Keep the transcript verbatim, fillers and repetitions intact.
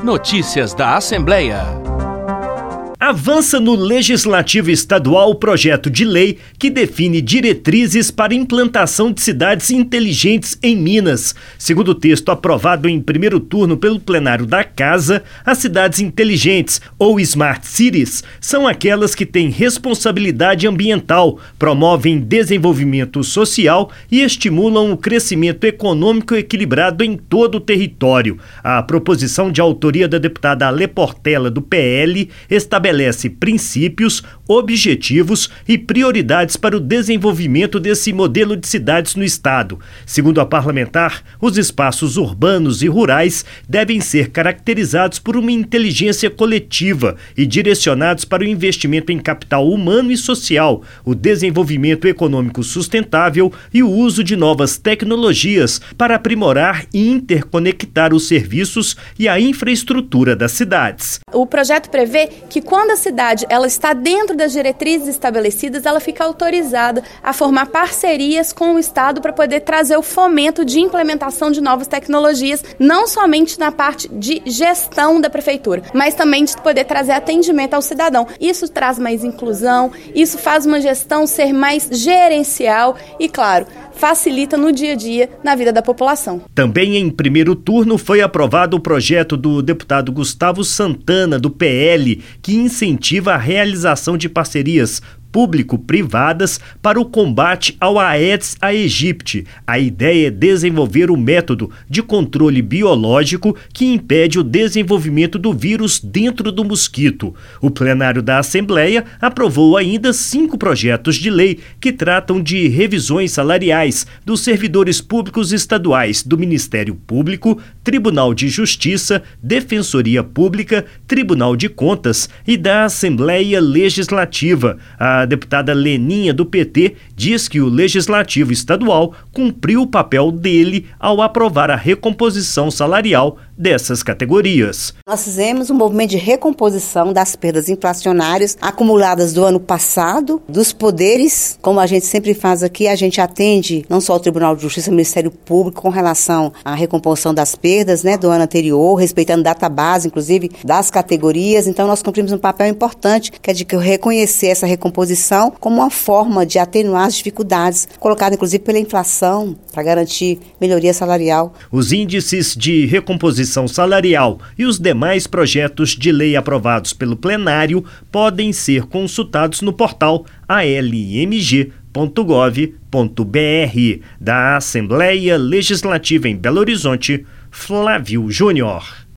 Notícias da Assembleia. Avança no Legislativo Estadual o projeto de lei que define diretrizes para implantação de cidades inteligentes em Minas. Segundo o texto aprovado em primeiro turno pelo plenário da Casa, as cidades inteligentes, ou Smart Cities, são aquelas que têm responsabilidade ambiental, promovem desenvolvimento social e estimulam o crescimento econômico equilibrado em todo o território. A proposição de autoria da deputada Ale Portela, do P L, estabelece estabelece princípios, objetivos e prioridades para o desenvolvimento desse modelo de cidades no estado. Segundo a parlamentar, os espaços urbanos e rurais devem ser caracterizados por uma inteligência coletiva e direcionados para o investimento em capital humano e social, o desenvolvimento econômico sustentável e o uso de novas tecnologias para aprimorar e interconectar os serviços e a infraestrutura das cidades. O projeto prevê que quando a cidade ela está dentro das diretrizes estabelecidas, ela fica autorizada a formar parcerias com o Estado para poder trazer o fomento de implementação de novas tecnologias, não somente na parte de gestão da prefeitura, mas também de poder trazer atendimento ao cidadão. Isso traz mais inclusão, isso faz uma gestão ser mais gerencial e, claro, facilita no dia a dia na vida da população. Também em primeiro turno foi aprovado o projeto do deputado Gustavo Santana, do P L, que incentiva a realização de parcerias público-privadas para o combate ao Aedes aegypti. A ideia é desenvolver o método de controle biológico que impede o desenvolvimento do vírus dentro do mosquito. O plenário da Assembleia aprovou ainda cinco projetos de lei que tratam de revisões salariais dos servidores públicos estaduais do Ministério Público, Tribunal de Justiça, Defensoria Pública, Tribunal de Contas e da Assembleia Legislativa. A A deputada Leninha, do P T, diz que o Legislativo Estadual cumpriu o papel dele ao aprovar a recomposição salarial dessas categorias. Nós fizemos um movimento de recomposição das perdas inflacionárias acumuladas do ano passado, dos poderes, como a gente sempre faz aqui, a gente atende não só o Tribunal de Justiça, o Ministério Público com relação à recomposição das perdas, né, do ano anterior, respeitando database, inclusive, das categorias. Então, nós cumprimos um papel importante, que é de reconhecer essa recomposição como uma forma de atenuar as dificuldades, colocada inclusive pela inflação, para garantir melhoria salarial. Os índices de recomposição salarial e os demais projetos de lei aprovados pelo plenário podem ser consultados no portal a l m g ponto gov ponto b r. Da Assembleia Legislativa em Belo Horizonte, Flávio Júnior.